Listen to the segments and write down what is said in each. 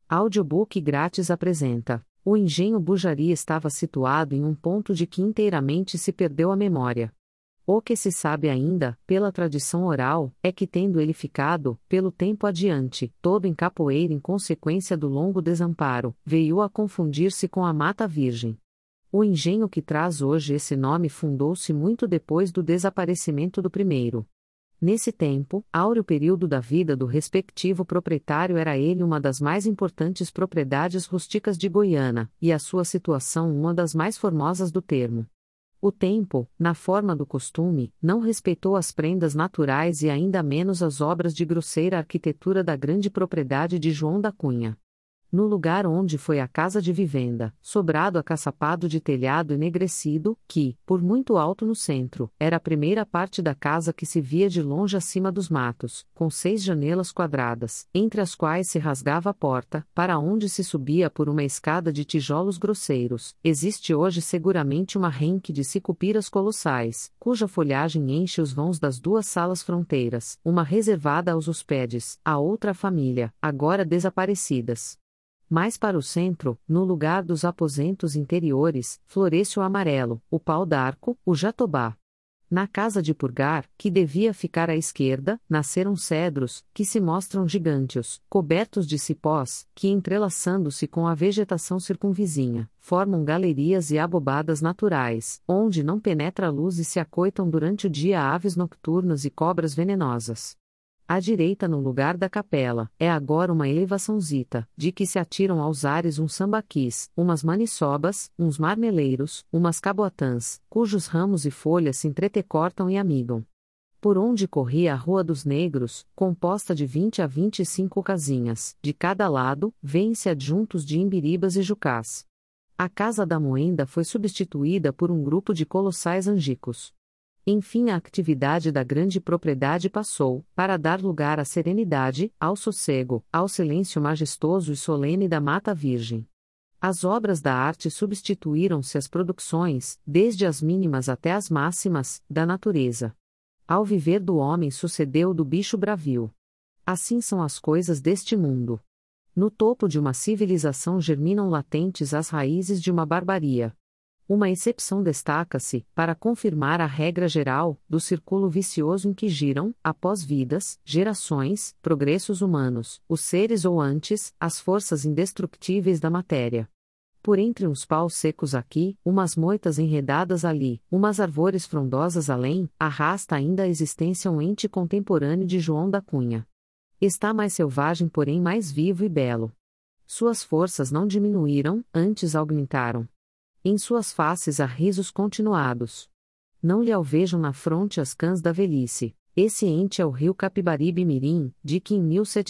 Audiobook grátis apresenta: O engenho Bujari estava situado em um ponto de que inteiramente se perdeu a memória. O que se sabe ainda, pela tradição oral, é que tendo ele ficado, pelo tempo adiante, todo em capoeira em consequência do longo desamparo, veio a confundir-se com a Mata Virgem. O engenho que traz hoje esse nome fundou-se muito depois do desaparecimento do primeiro. Nesse tempo, áureo período da vida do respectivo proprietário, era ele uma das mais importantes propriedades rústicas de Goiânia, e a sua situação uma das mais formosas do termo. O tempo, na forma do costume, não respeitou as prendas naturais e ainda menos as obras de grosseira arquitetura da grande propriedade de João da Cunha. No lugar onde foi a casa de vivenda, sobrado acaçapado de telhado enegrecido, que, por muito alto no centro, era a primeira parte da casa que se via de longe acima dos matos, com 6 janelas quadradas, entre as quais se rasgava a porta, para onde se subia por uma escada de tijolos grosseiros. Existe hoje seguramente uma renque de sicupiras colossais, cuja folhagem enche os vãos das 2 salas fronteiras, uma reservada aos hóspedes, a outra à família, agora desaparecidas. Mais para o centro, no lugar dos aposentos interiores, floresce o amarelo, o pau-d'arco, o jatobá. Na casa de purgar, que devia ficar à esquerda, nasceram cedros, que se mostram gigantes, cobertos de cipós, que entrelaçando-se com a vegetação circunvizinha, formam galerias e abobadas naturais, onde não penetra a luz e se acoitam durante o dia aves nocturnas e cobras venenosas. À direita, no lugar da capela, é agora uma elevaçãozita, de que se atiram aos ares uns sambaquis, umas maniçobas, uns marmeleiros, umas caboatãs, cujos ramos e folhas se entretecortam e amigam. Por onde corria a Rua dos Negros, composta de 20 a 25 casinhas, de cada lado, vêem-se adjuntos de imbiribas e jucás. A Casa da Moenda foi substituída por um grupo de colossais angicos. Enfim, a atividade da grande propriedade passou, para dar lugar à serenidade, ao sossego, ao silêncio majestoso e solene da Mata Virgem. As obras da arte substituíram-se às produções, desde as mínimas até as máximas, da natureza. Ao viver do homem sucedeu do bicho bravio. Assim são as coisas deste mundo. No topo de uma civilização germinam latentes as raízes de uma barbaria. Uma exceção destaca-se, para confirmar a regra geral, do círculo vicioso em que giram, após vidas, gerações, progressos humanos, os seres ou antes, as forças indestrutíveis da matéria. Por entre uns paus secos aqui, umas moitas enredadas ali, umas arvores frondosas além, arrasta ainda a existência um ente contemporâneo de João da Cunha. Está mais selvagem, porém mais vivo e belo. Suas forças não diminuíram, antes aumentaram. Em suas faces há risos continuados. Não lhe alvejam na fronte as cãs da velhice. Esse ente é o rio Capibaribe-Mirim, de que em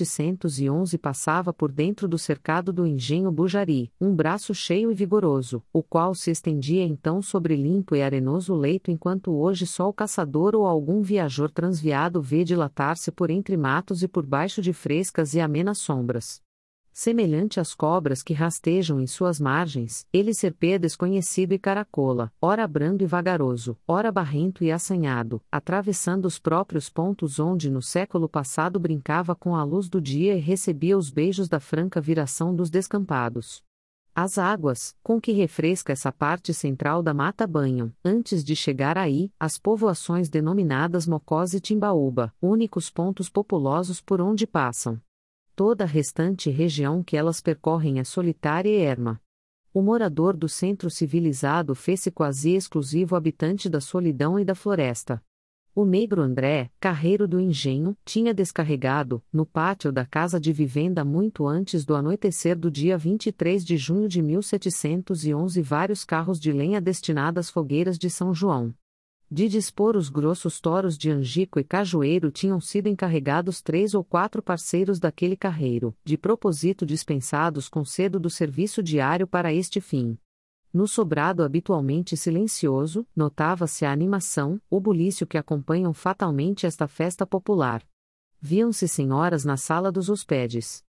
1711 passava por dentro do cercado do engenho Bujari, um braço cheio e vigoroso, o qual se estendia então sobre limpo e arenoso leito, enquanto hoje só o caçador ou algum viajor transviado vê dilatar-se por entre matos e por baixo de frescas e amenas sombras. Semelhante às cobras que rastejam em suas margens, ele serpeia desconhecido e caracola, ora brando e vagaroso, ora barrento e assanhado, atravessando os próprios pontos onde no século passado brincava com a luz do dia e recebia os beijos da franca viração dos descampados. As águas, com que refresca essa parte central da mata banham, antes de chegar aí, as povoações denominadas Mocós e Timbaúba, únicos pontos populosos por onde passam. Toda a restante região que elas percorrem é solitária e erma. O morador do centro civilizado fez-se quase exclusivo habitante da solidão e da floresta. O negro André, carreiro do engenho, tinha descarregado, no pátio da casa de vivenda muito antes do anoitecer do dia 23 de junho de 1711 vários carros de lenha destinados às fogueiras de São João. De dispor os grossos toros de angico e cajueiro tinham sido encarregados 3 ou 4 parceiros daquele carreiro, de propósito dispensados com cedo do serviço diário para este fim. No sobrado habitualmente silencioso, notava-se a animação, o bulício que acompanham fatalmente esta festa popular. Viam-se senhoras na sala dos hóspedes.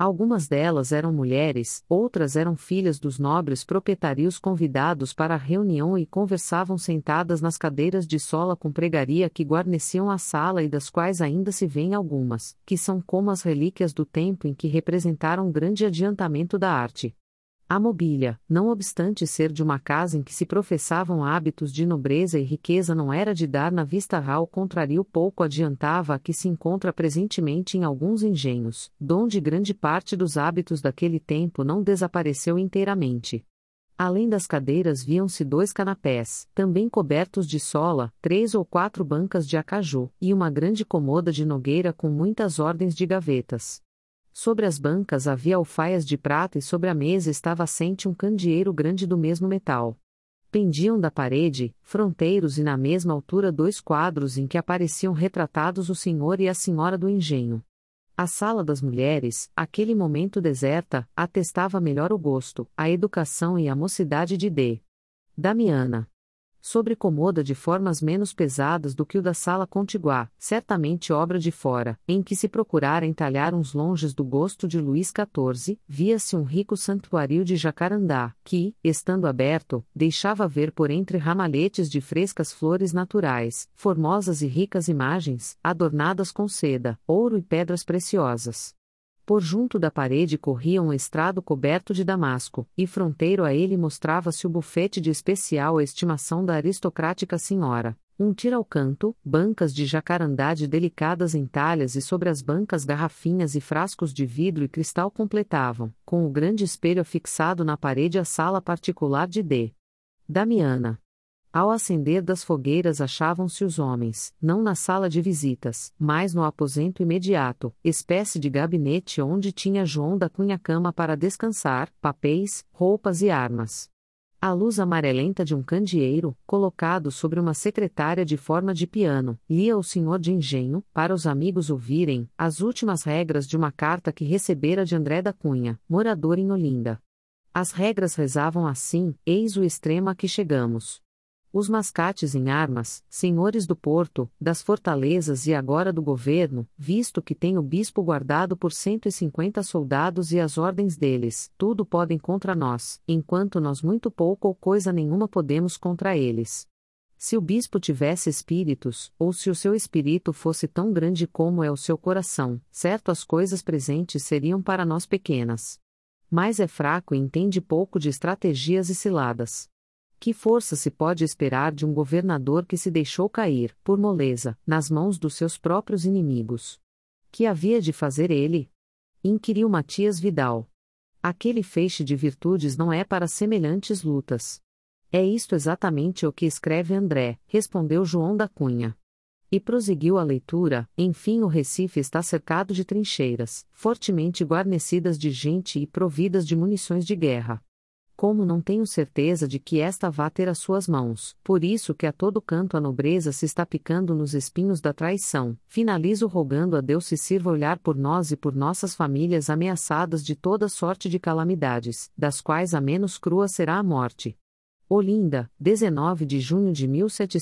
Algumas delas eram mulheres, outras eram filhas dos nobres proprietários convidados para a reunião e conversavam sentadas nas cadeiras de sola com pregaria que guarneciam a sala e das quais ainda se vêem algumas, que são como as relíquias do tempo em que representaram grande adiantamento da arte. A mobília, não obstante ser de uma casa em que se professavam hábitos de nobreza e riqueza, não era de dar na vista, ao contrário, pouco adiantava a que se encontra presentemente em alguns engenhos, donde grande parte dos hábitos daquele tempo não desapareceu inteiramente. Além das cadeiras viam-se 2 canapés, também cobertos de sola, 3 ou 4 bancas de acaju, e uma grande cômoda de nogueira com muitas ordens de gavetas. Sobre as bancas havia alfaias de prata e sobre a mesa estava assente um candeeiro grande do mesmo metal. Pendiam da parede, fronteiros e na mesma altura 2 quadros em que apareciam retratados o senhor e a senhora do engenho. A sala das mulheres, aquele momento deserta, atestava melhor o gosto, a educação e a mocidade de D. Damiana. Sobre cômoda de formas menos pesadas do que o da sala contiguá, certamente obra de fora, em que se procurara entalhar uns longes do gosto de Luís XIV, via-se um rico santuário de jacarandá, que, estando aberto, deixava ver por entre ramalhetes de frescas flores naturais, formosas e ricas imagens, adornadas com seda, ouro e pedras preciosas. Por junto da parede corria um estrado coberto de damasco, e fronteiro a ele mostrava-se o bufete de especial estimação da aristocrática senhora, um tira-ao-canto, bancas de jacarandá de delicadas entalhas e sobre as bancas garrafinhas e frascos de vidro e cristal completavam, com o grande espelho afixado na parede, a sala particular de D. Damiana. Ao acender das fogueiras achavam-se os homens, não na sala de visitas, mas no aposento imediato, espécie de gabinete onde tinha João da Cunha cama para descansar, papéis, roupas e armas. A luz amarelenta de um candeeiro, colocado sobre uma secretária de forma de piano, lia o senhor de engenho, para os amigos ouvirem, as últimas regras de uma carta que recebera de André da Cunha, morador em Olinda. As regras rezavam assim: eis o extremo a que chegamos. Os mascates em armas, senhores do porto, das fortalezas e agora do governo, visto que tem o bispo guardado por 150 soldados e as ordens deles, tudo podem contra nós, enquanto nós muito pouco ou coisa nenhuma podemos contra eles. Se o bispo tivesse espíritos, ou se o seu espírito fosse tão grande como é o seu coração, certo as coisas presentes seriam para nós pequenas. Mas é fraco e entende pouco de estratégias e ciladas. Que força se pode esperar de um governador que se deixou cair, por moleza, nas mãos dos seus próprios inimigos? Que havia de fazer ele? Inquiriu Matias Vidal. Aquele feixe de virtudes não é para semelhantes lutas. É isto exatamente o que escreve André, respondeu João da Cunha. E prosseguiu a leitura: enfim, o Recife está cercado de trincheiras, fortemente guarnecidas de gente e providas de munições de guerra. Como não tenho certeza de que esta vá ter as suas mãos, por isso que a todo canto a nobreza se está picando nos espinhos da traição, finalizo rogando a Deus se sirva olhar por nós e por nossas famílias ameaçadas de toda sorte de calamidades, das quais a menos crua será a morte. Olinda, 19 de junho de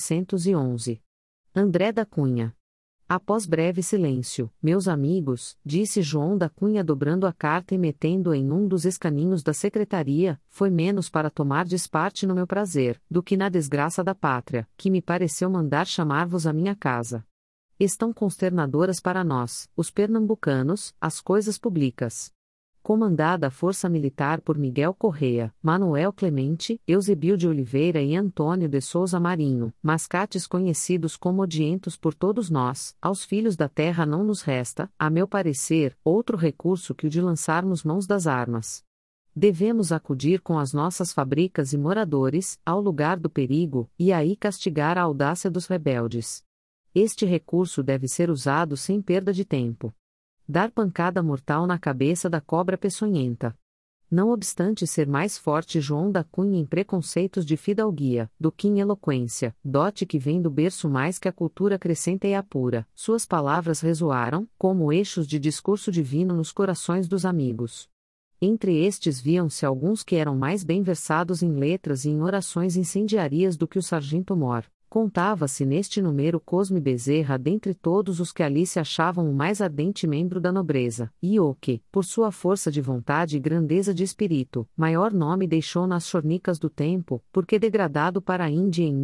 1711. André da Cunha. Após breve silêncio, meus amigos, disse João da Cunha dobrando a carta e metendo-a em um dos escaninhos da secretaria, foi menos para tomar parte no meu prazer, do que na desgraça da pátria, que me pareceu mandar chamar-vos à minha casa. Estão consternadoras para nós, os pernambucanos, as coisas públicas. Comandada a força militar por Miguel Correia, Manuel Clemente, Eusebio de Oliveira e Antônio de Souza Marinho, mascates conhecidos como odientos por todos nós, aos filhos da terra não nos resta, a meu parecer, outro recurso que o de lançarmos mãos das armas. Devemos acudir com as nossas fabricas e moradores, ao lugar do perigo, e aí castigar a audácia dos rebeldes. Este recurso deve ser usado sem perda de tempo. Dar pancada mortal na cabeça da cobra peçonhenta. Não obstante ser mais forte João da Cunha em preconceitos de fidalguia, do que em eloquência, dote que vem do berço mais que a cultura acrescenta e apura, suas palavras ressoaram, como eixos de discurso divino nos corações dos amigos. Entre estes viam-se alguns que eram mais bem versados em letras e em orações incendiárias do que o sargento Mor, Contava-se neste número Cosme Bezerra dentre todos os que ali se achavam o mais ardente membro da nobreza, e o que, por sua força de vontade e grandeza de espírito, maior nome deixou nas chornicas do tempo, porque degradado para a Índia em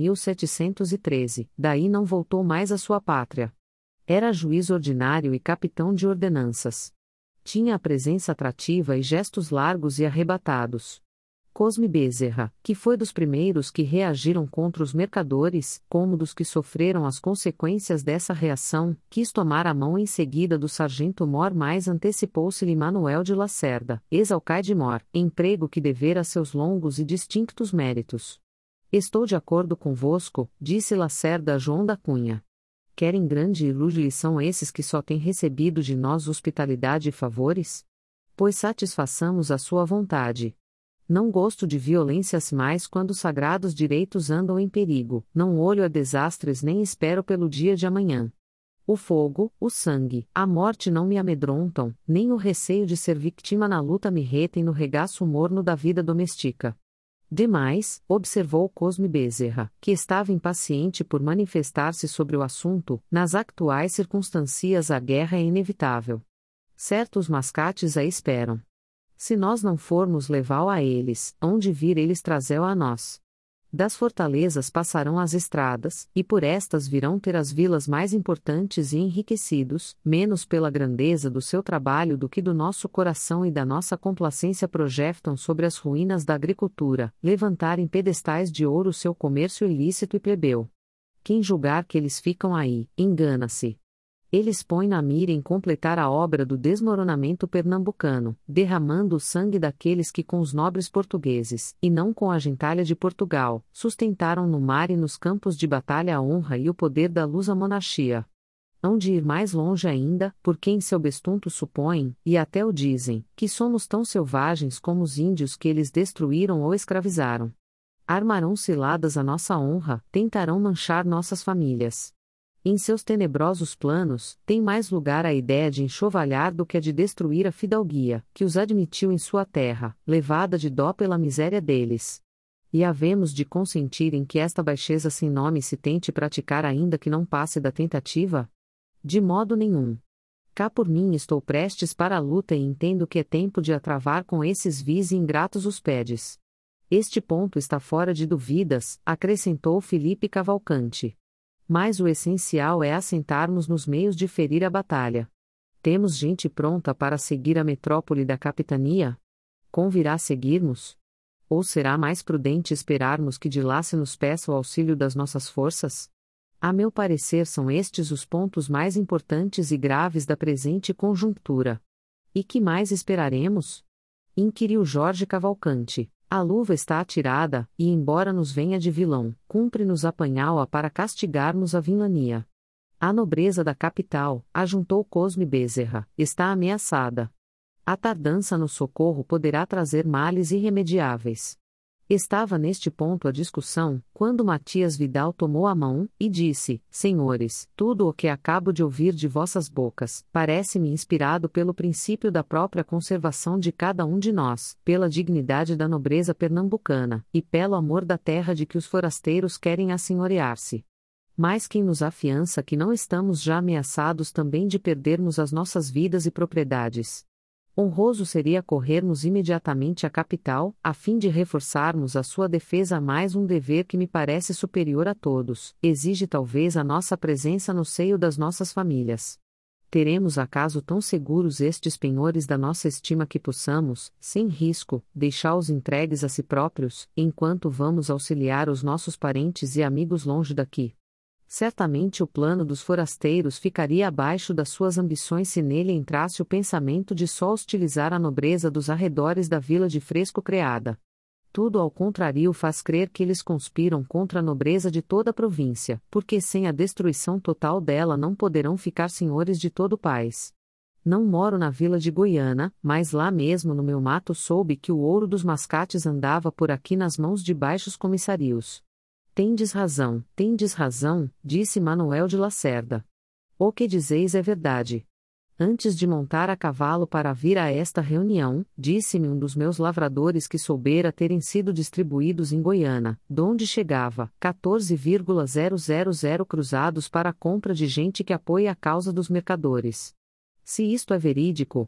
1713, daí não voltou mais à sua pátria. Era juiz ordinário e capitão de ordenanças. Tinha a presença atrativa e gestos largos e arrebatados. Cosme Bezerra, que foi dos primeiros que reagiram contra os mercadores, como dos que sofreram as consequências dessa reação, quis tomar a mão em seguida do sargento-mor, mas antecipou-se-lhe Manuel de Lacerda, ex-alcaide-mor, emprego que devera a seus longos e distinctos méritos. Estou de acordo convosco, disse Lacerda a João da Cunha. Querem grande e lúde lição esses que só têm recebido de nós hospitalidade e favores? Pois satisfaçamos a sua vontade. Não gosto de violências mais quando os sagrados direitos andam em perigo, não olho a desastres nem espero pelo dia de amanhã. O fogo, o sangue, a morte não me amedrontam, nem o receio de ser vítima na luta me retem no regaço morno da vida doméstica. Demais, observou Cosme Bezerra, que estava impaciente por manifestar-se sobre o assunto, nas atuais circunstâncias a guerra é inevitável. Certos mascates a esperam. Se nós não formos levá-o a eles, onde vir eles trazê-o a nós? Das fortalezas passarão as estradas, e por estas virão ter as vilas mais importantes e enriquecidos, menos pela grandeza do seu trabalho do que do nosso coração e da nossa complacência projetam sobre as ruínas da agricultura, levantar em pedestais de ouro o seu comércio ilícito e plebeu. Quem julgar que eles ficam aí, engana-se. Eles põem na mira em completar a obra do desmoronamento pernambucano, derramando o sangue daqueles que com os nobres portugueses, e não com a gentalha de Portugal, sustentaram no mar e nos campos de batalha a honra e o poder da lusa monarquia. Hão de ir mais longe ainda, porque em seu bestunto supõem, e até o dizem, que somos tão selvagens como os índios que eles destruíram ou escravizaram. Armarão ciladas a nossa honra, tentarão manchar nossas famílias. Em seus tenebrosos planos, tem mais lugar a ideia de enxovalhar do que a de destruir a fidalguia, que os admitiu em sua terra, levada de dó pela miséria deles. E havemos de consentir em que esta baixeza sem nome se tente praticar ainda que não passe da tentativa? De modo nenhum. Cá por mim estou prestes para a luta e entendo que é tempo de atravar com esses vis e ingratos os pedes. Este ponto está fora de dúvidas, acrescentou Felipe Cavalcante. Mas o essencial é assentarmos nos meios de ferir a batalha. Temos gente pronta para seguir a metrópole da capitania? Convirá seguirmos? Ou será mais prudente esperarmos que de lá se nos peça o auxílio das nossas forças? A meu parecer são estes os pontos mais importantes e graves da presente conjuntura. E que mais esperaremos? Inquiriu Jorge Cavalcante. A luva está atirada, e embora nos venha de vilão, cumpre-nos apanhá-la para castigarmos a vilania. A nobreza da capital, ajuntou Cosme Bezerra, está ameaçada. A tardança no socorro poderá trazer males irremediáveis. Estava neste ponto a discussão, quando Matias Vidal tomou a mão, e disse: Senhores, tudo o que acabo de ouvir de vossas bocas, parece-me inspirado pelo princípio da própria conservação de cada um de nós, pela dignidade da nobreza pernambucana, e pelo amor da terra de que os forasteiros querem assenhorear-se. Mas quem nos afiança que não estamos já ameaçados também de perdermos as nossas vidas e propriedades? Honroso seria corrermos imediatamente à capital, a fim de reforçarmos a sua defesa, mais um dever que me parece superior a todos, exige talvez a nossa presença no seio das nossas famílias. Teremos acaso tão seguros estes penhores da nossa estima que possamos, sem risco, deixá-los entregues a si próprios, enquanto vamos auxiliar os nossos parentes e amigos longe daqui? Certamente o plano dos forasteiros ficaria abaixo das suas ambições se nele entrasse o pensamento de só hostilizar a nobreza dos arredores da vila de Fresco Creada. Tudo ao contrário faz crer que eles conspiram contra a nobreza de toda a província, porque sem a destruição total dela não poderão ficar senhores de todo o país. Não moro na vila de Goiânia, mas lá mesmo no meu mato soube que o ouro dos mascates andava por aqui nas mãos de baixos comissários. Tendes razão, disse Manuel de Lacerda. O que dizeis é verdade. Antes de montar a cavalo para vir a esta reunião, disse-me um dos meus lavradores que soubera terem sido distribuídos em Goiânia, donde chegava 14,000 cruzados para a compra de gente que apoia a causa dos mercadores. Se isto é verídico,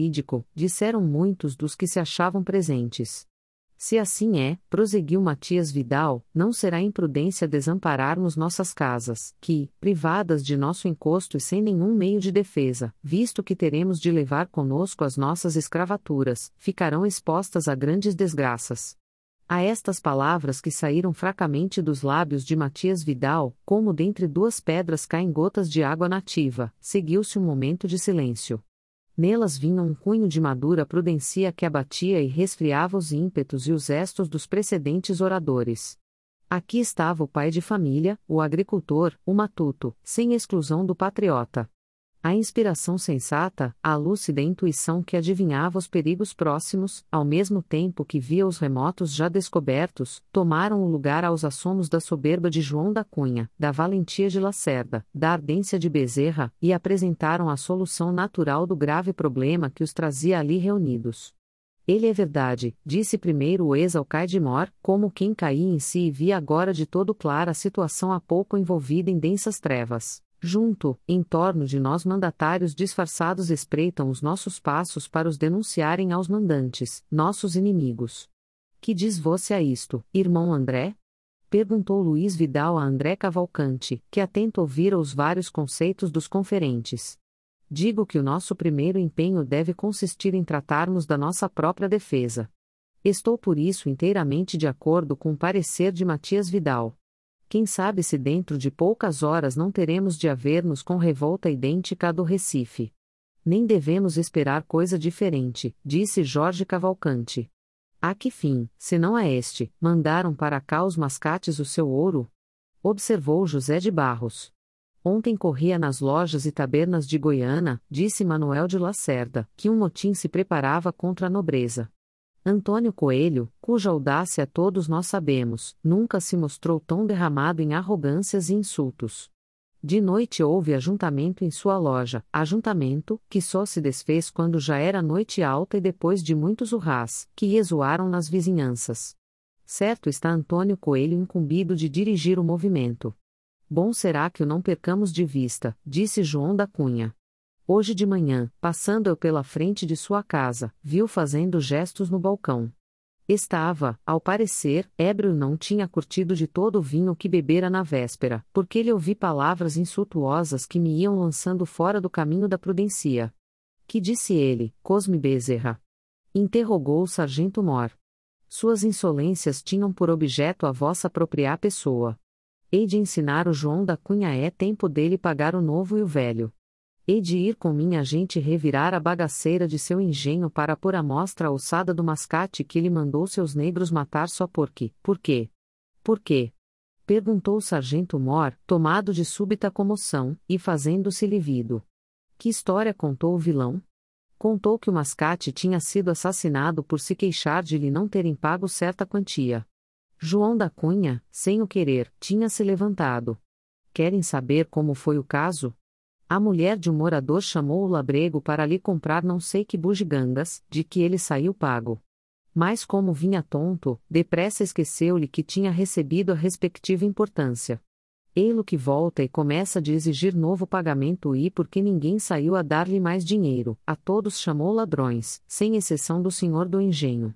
disseram muitos dos que se achavam presentes. Se assim é, prosseguiu Matias Vidal, não será imprudência desampararmos nossas casas, que, privadas de nosso encosto e sem nenhum meio de defesa, visto que teremos de levar conosco as nossas escravaturas, ficarão expostas a grandes desgraças. A estas palavras que saíram fracamente dos lábios de Matias Vidal, como dentre duas pedras caem gotas de água nativa, seguiu-se um momento de silêncio. Nelas vinha um cunho de madura prudência que abatia e resfriava os ímpetos e os estos dos precedentes oradores. Aqui estava o pai de família, o agricultor, o matuto, sem exclusão do patriota. A inspiração sensata, a lúcida intuição que adivinhava os perigos próximos, ao mesmo tempo que via os remotos já descobertos, tomaram o lugar aos assomos da soberba de João da Cunha, da valentia de Lacerda, da ardência de Bezerra, e apresentaram a solução natural do grave problema que os trazia ali reunidos. Ele é verdade, disse primeiro o ex-alcaide Mor, como quem caía em si e via agora de todo clara a situação há pouco envolvida em densas trevas. Junto, em torno de nós mandatários disfarçados espreitam os nossos passos para os denunciarem aos mandantes, nossos inimigos. Que diz você a isto, irmão André? Perguntou Luiz Vidal a André Cavalcante, que atento ouvira os vários conceitos dos conferentes. Digo que o nosso primeiro empenho deve consistir em tratarmos da nossa própria defesa. Estou por isso inteiramente de acordo com o parecer de Matias Vidal. Quem sabe se dentro de poucas horas não teremos de haver-nos com revolta idêntica à do Recife. Nem devemos esperar coisa diferente, disse Jorge Cavalcante. A que fim, se não a este, mandaram para cá os mascates o seu ouro? Observou José de Barros. Ontem corria nas lojas e tabernas de Goiânia, disse Manuel de Lacerda, que um motim se preparava contra a nobreza. Antônio Coelho, cuja audácia todos nós sabemos, nunca se mostrou tão derramado em arrogâncias e insultos. De noite houve ajuntamento em sua loja, ajuntamento, que só se desfez quando já era noite alta e depois de muitos urrás, que ressoaram nas vizinhanças. Certo está Antônio Coelho incumbido de dirigir o movimento. Bom será que o não percamos de vista, disse João da Cunha. Hoje de manhã, passando eu pela frente de sua casa, viu fazendo gestos no balcão. Estava, ao parecer, ébrio e não tinha curtido de todo o vinho que bebera na véspera, porque lhe ouvi palavras insultuosas que me iam lançando fora do caminho da prudência. Que disse ele, Cosme Bezerra? Interrogou o sargento Mor. Suas insolências tinham por objeto a vossa própria pessoa. Hei de ensinar o João da Cunha é tempo dele pagar o novo e o velho. Hei de ir com minha gente revirar a bagaceira de seu engenho para pôr à mostra a ossada do mascate que lhe mandou seus negros matar só porque. Por quê? Por quê? Perguntou o sargento Mor, tomado de súbita comoção, e fazendo-se lívido. Que história contou o vilão? Contou que o mascate tinha sido assassinado por se queixar de lhe não terem pago certa quantia. João da Cunha, sem o querer, tinha se levantado. Querem saber como foi o caso? A mulher de um morador chamou o labrego para lhe comprar não sei que bugigangas, de que ele saiu pago. Mas como vinha tonto, depressa esqueceu-lhe que tinha recebido a respectiva importância. Ei-lo que volta e começa de exigir novo pagamento e porque ninguém saiu a dar-lhe mais dinheiro, a todos chamou ladrões, sem exceção do senhor do engenho.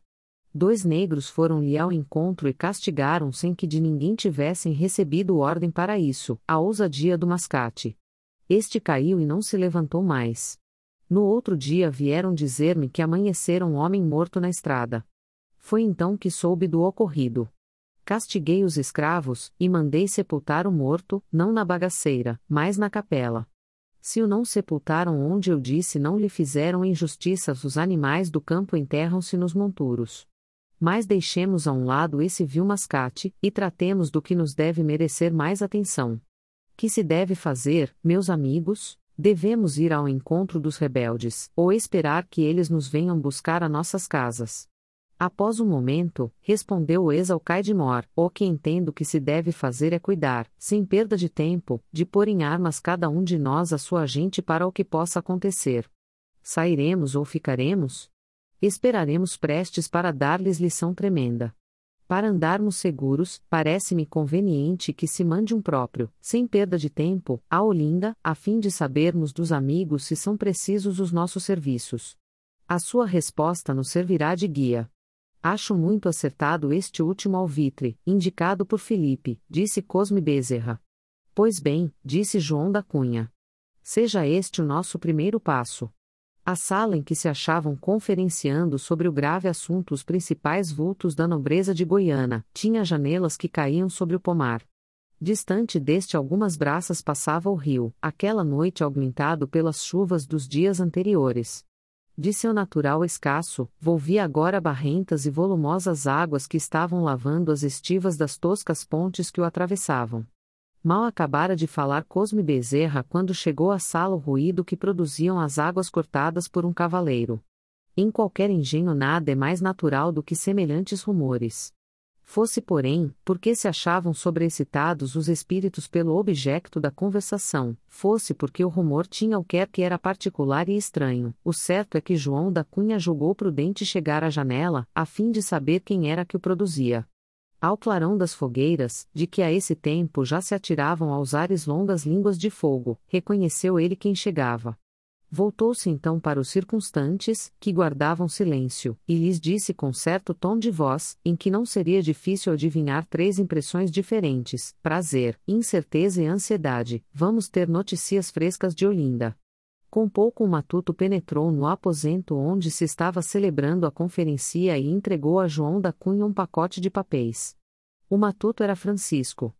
2 negros foram-lhe ao encontro e castigaram sem que de ninguém tivessem recebido ordem para isso, a ousadia do mascate. Este caiu e não se levantou mais. No outro dia vieram dizer-me que amanhecera um homem morto na estrada. Foi então que soube do ocorrido. Castiguei os escravos, e mandei sepultar o morto, não na bagaceira, mas na capela. Se o não sepultaram onde eu disse não lhe fizeram injustiças os animais do campo enterram-se nos monturos. Mas deixemos a um lado esse vil mascate, e tratemos do que nos deve merecer mais atenção. Que se deve fazer, meus amigos? Devemos ir ao encontro dos rebeldes, ou esperar que eles nos venham buscar a nossas casas? Após um momento, respondeu o ex-alcaide-mor: o que entendo que se deve fazer é cuidar, sem perda de tempo, de pôr em armas cada um de nós a sua gente para o que possa acontecer. Sairemos ou ficaremos? Esperaremos prestes para dar-lhes lição tremenda. Para andarmos seguros, parece-me conveniente que se mande um próprio, sem perda de tempo, a Olinda, a fim de sabermos dos amigos se são precisos os nossos serviços. A sua resposta nos servirá de guia. Acho muito acertado este último alvitre, indicado por Filipe, disse Cosme Bezerra. Pois bem, disse João da Cunha. Seja este o nosso primeiro passo. A sala em que se achavam conferenciando sobre o grave assunto os principais vultos da nobreza de Goiânia, tinha janelas que caíam sobre o pomar. Distante deste algumas braças passava o rio, aquela noite augmentado pelas chuvas dos dias anteriores. De seu natural escasso, volvia agora barrentas e volumosas águas que estavam lavando as estivas das toscas pontes que o atravessavam. Mal acabara de falar Cosme Bezerra quando chegou à sala o ruído que produziam as águas cortadas por um cavaleiro. Em qualquer engenho nada é mais natural do que semelhantes rumores. Fosse, porém, porque se achavam sobreexcitados os espíritos pelo objeto da conversação, fosse porque o rumor tinha o que era particular e estranho, o certo é que João da Cunha julgou prudente chegar à janela, a fim de saber quem era que o produzia. Ao clarão das fogueiras, de que a esse tempo já se atiravam aos ares longas línguas de fogo, reconheceu ele quem chegava. Voltou-se então para os circunstantes, que guardavam silêncio, e lhes disse com certo tom de voz, em que não seria difícil adivinhar três impressões diferentes: prazer, incerteza e ansiedade. Vamos ter notícias frescas de Olinda. Com pouco o matuto penetrou no aposento onde se estava celebrando a conferencia e entregou a João da Cunha um pacote de papéis. O matuto era Francisco.